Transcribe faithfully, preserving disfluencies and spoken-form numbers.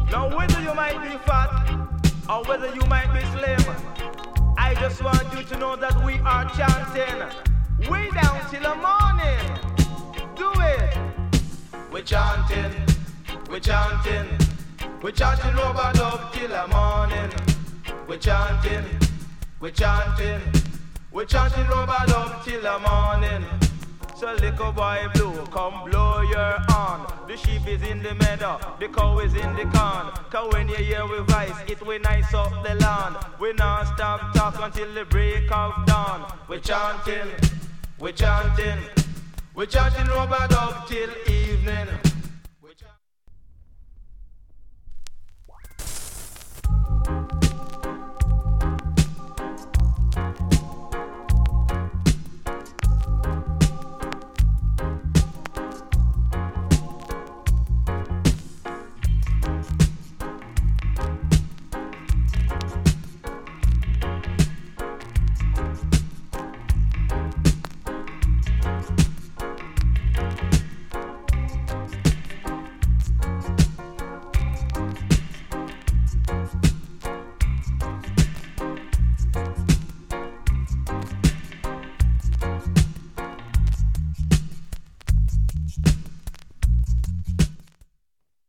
Now whether you might be fat or whether you might be slim, I just want you to know that we are chanting way down till the morning. Do it. We're chanting, we're chanting, we're chanting rubber dub till the morning. We're chanting, we're chanting, we're chanting rubber dub till the morning. So little boy blue, come blow your horn. The sheep is in the meadow, the cow is in the corn. Cause when you hear we voice, it will nice up the land. We not stop talk until the break of dawn. We're chanting, we're chanting, we're chanting rubber dub till